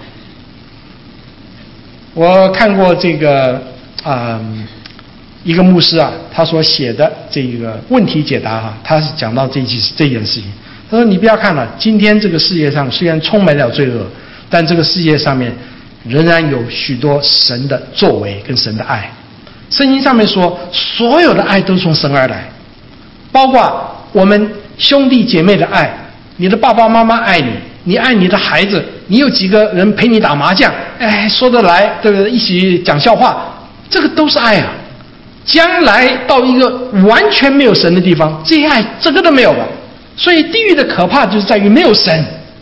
我看过这个啊。呃一个牧师啊，他所写的这个问题解答哈、啊，他是讲到这一这件事情。他说：“你不要看了，今天这个世界上虽然充满了罪恶，但这个世界上面仍然有许多神的作为跟神的爱。圣经上面说，所有的爱都从神而来，包括我们兄弟姐妹的爱，你的爸爸妈妈爱你，你爱你的孩子，你有几个人陪你打麻将，哎，说得来，对不对？一起讲笑话，这个都是爱啊。”将来到一个完全没有神的地方，这些爱这个都没有了。所以地狱的可怕就是在于没有神。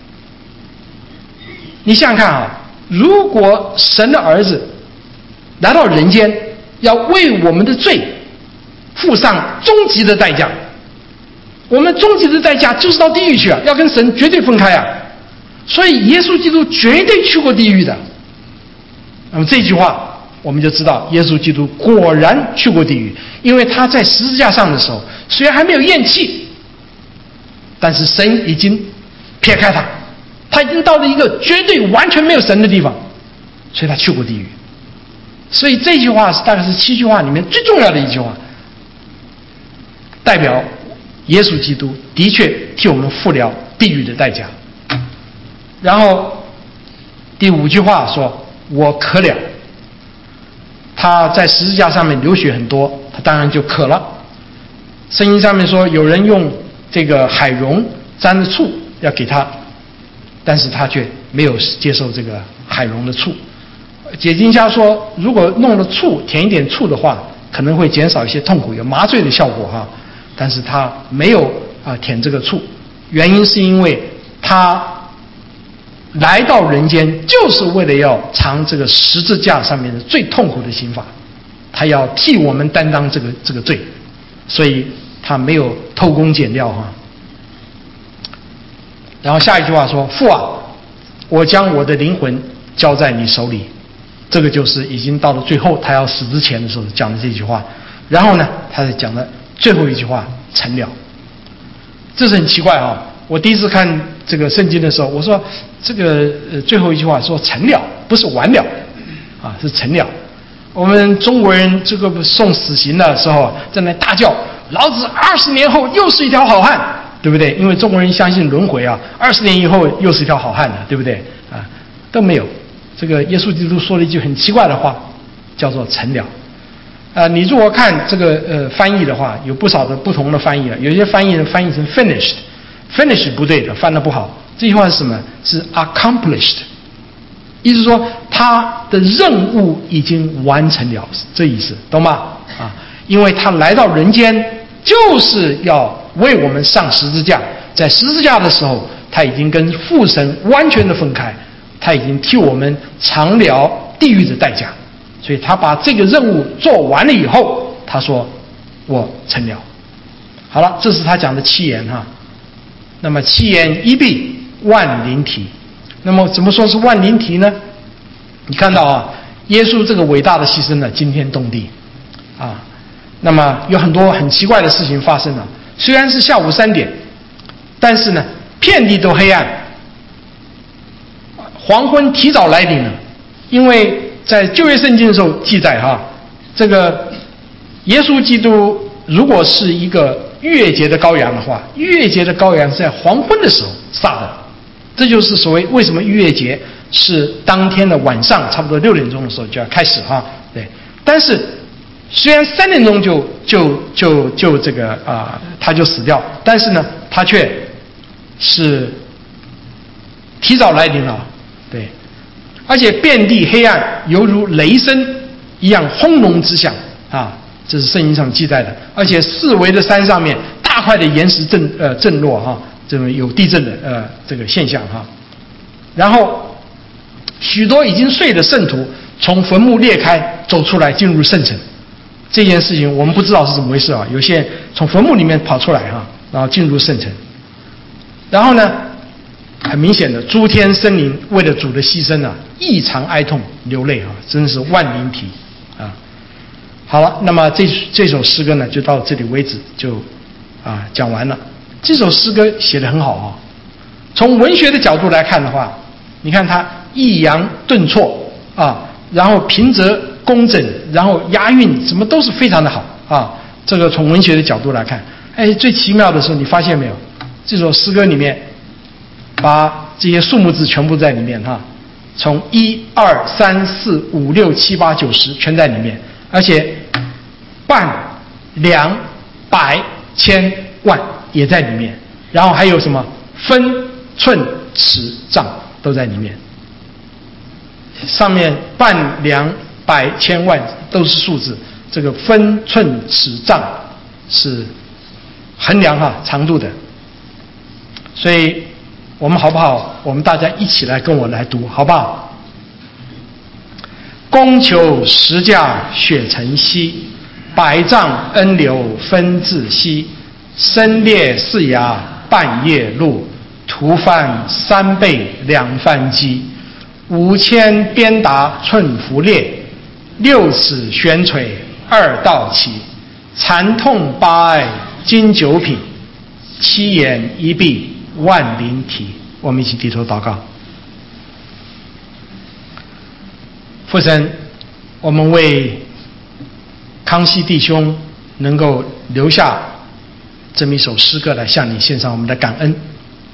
你想想看啊，如果神的儿子来到人间，要为我们的罪付上终极的代价，我们终极的代价就是到地狱去啊，要跟神绝对分开啊。所以耶稣基督绝对去过地狱的。那么这句话我们就知道耶稣基督果然去过地狱，因为他在十字架上的时候，虽然还没有咽气，但是神已经撇开他，他已经到了一个绝对完全没有神的地方，所以他去过地狱。所以这句话是大概是七句话里面最重要的一句话，代表耶稣基督的确替我们付了地狱的代价。然后第五句话说我渴了，他在十字架上面流血很多，他当然就渴了。圣经上面说有人用这个海蓉沾着醋要给他，但是他却没有接受这个海蓉的醋。解经家说如果弄了醋，填一点醋的话，可能会减少一些痛苦，有麻醉的效果哈，但是他没有啊填这个醋，原因是因为他来到人间就是为了要尝这个十字架上面的最痛苦的刑罚，他要替我们担当这个这个罪，所以他没有偷工减料哈。然后下一句话说父啊，我将我的灵魂交在你手里，这个就是已经到了最后他要死之前的时候讲的这句话。然后呢他讲的最后一句话成了，这是很奇怪啊。我第一次看这个圣经的时候，我说这个呃最后一句话说成了，不是完了啊，是成了。我们中国人这个送死刑的时候在那大叫老子二十年后又是一条好汉，对不对？因为中国人相信轮回啊，二十年以后又是一条好汉的，对不对啊？都没有。这个耶稣基督说了一句很奇怪的话，叫做成了。呃，你如果看这个呃翻译的话，有不少的不同的翻译了，有些翻译人翻译成 finished。Finish 不对的，翻得不好。这句话是什么？是 accomplished， 意思说他的任务已经完成了，这意思，懂吗？啊，因为他来到人间就是要为我们上十字架，在十字架的时候，他已经跟父神完全的分开，他已经替我们偿了地狱的代价，所以他把这个任务做完了以后，他说我成了。好了，这是他讲的七言哈。那么七言一闭万灵体，那么怎么说是万灵体呢？你看到啊，耶稣这个伟大的牺牲呢，惊天动地啊。那么有很多很奇怪的事情发生了，虽然是下午三点，但是呢，遍地都黑暗，黄昏提早来临了。因为在旧约圣经的时候记载哈，这个耶稣基督如果是一个逾越节的羔羊的话，逾越节的羔羊是在黄昏的时候杀的，这就是所谓为什么逾越节是当天的晚上差不多六点钟的时候就要开始哈。对，但是虽然三点钟就就就就这个啊、呃、他就死掉，但是呢他却是提早来临了，对，而且遍地黑暗，犹如雷声一样轰隆之响啊。这是圣经上记载的，而且四围的山上面大块的岩石震呃震落哈，这种有地震的呃这个现象哈。然后许多已经睡的圣徒从坟墓裂开走出来进入圣城，这件事情我们不知道是怎么回事啊。有些从坟墓里面跑出来哈，然后进入圣城。然后呢，很明显的诸天生灵为了主的牺牲啊，异常哀痛流泪啊，真是万灵体啊。好了，那么这这首诗歌呢，就到这里为止，就啊讲完了。这首诗歌写得很好啊，从文学的角度来看的话，你看它抑扬顿挫啊，然后平仄工整，然后押韵，什么都是非常的好啊。这个从文学的角度来看，哎，最奇妙的是你发现没有？这首诗歌里面把这些数目字全部在里面哈，从一二三四五六七八九十全在里面。而且半两百千万也在里面，然后还有什么分寸尺丈都在里面，上面半两百千万都是数字，这个分寸尺丈是衡量哈长度的。所以我们好不好？我们大家一起来跟我来读，好不好？供求十架血成溪，百丈恩流分自西。深裂四崖半夜路，徒犯三倍两番击。五千鞭打寸伏裂， 六尺悬垂二道齐，残痛八爱经九品，七言一闭万灵体。我们一起低头祷告。父神，我们为康熙弟兄能够留下这么一首诗歌来向你献上我们的感恩。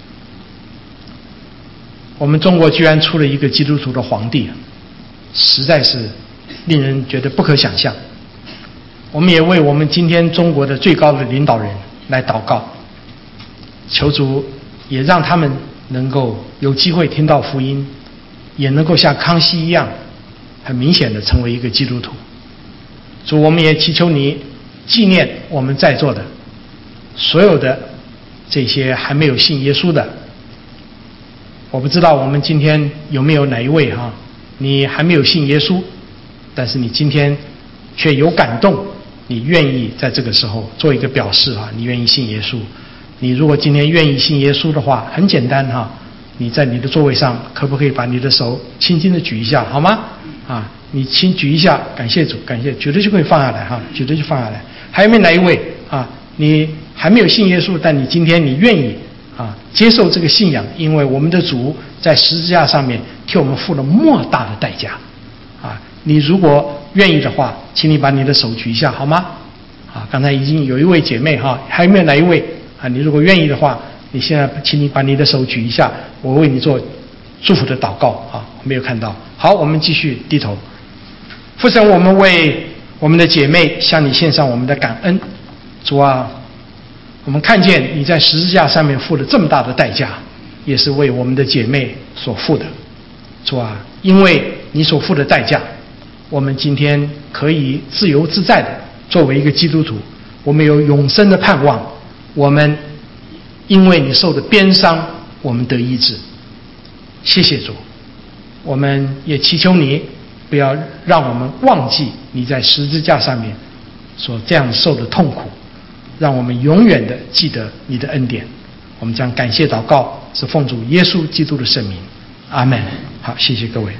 我们中国居然出了一个基督徒的皇帝，实在是令人觉得不可想象。我们也为我们今天中国的最高的领导人来祷告，求主也让他们能够有机会听到福音，也能够像康熙一样很明显的成为一个基督徒。主，我们也祈求你纪念我们在座的所有的这些还没有信耶稣的。我不知道我们今天有没有哪一位哈、啊，你还没有信耶稣，但是你今天却有感动，你愿意在这个时候做一个表示啊，你愿意信耶稣。你如果今天愿意信耶稣的话，很简单哈、啊，你在你的座位上可不可以把你的手轻轻的举一下，好吗？啊，你轻举一下，感谢主，感谢，举了就可以放下来哈，举了就放下来。还有没有哪一位啊？你还没有信耶稣，但你今天你愿意啊接受这个信仰，因为我们的主在十字架上面替我们付了莫大的代价啊！你如果愿意的话，请你把你的手举一下，好吗？啊，刚才已经有一位姐妹哈，还有没有哪一位啊？你如果愿意的话，你现在请你把你的手举一下，我为你做祝福的祷告啊！没有看到，好，我们继续低头。父神，我们为我们的姐妹向你献上我们的感恩。主啊，我们看见你在十字架上面付了这么大的代价，也是为我们的姐妹所付的。主啊，因为你所付的代价，我们今天可以自由自在的作为一个基督徒，我们有永生的盼望。我们因为你受的鞭伤，我们得医治。谢谢主，我们也祈求你不要让我们忘记你在十字架上面所这样受的痛苦，让我们永远的记得你的恩典。我们将感谢祷告是奉主耶稣基督的圣名，阿们。好，谢谢各位。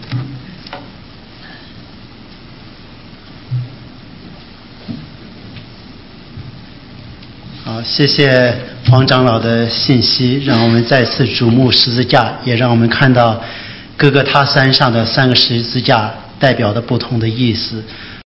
好，谢谢黄长老的信息，让我们再次瞩目十字架，也让我们看到各个他山上的三个十字架代表的不同的意思。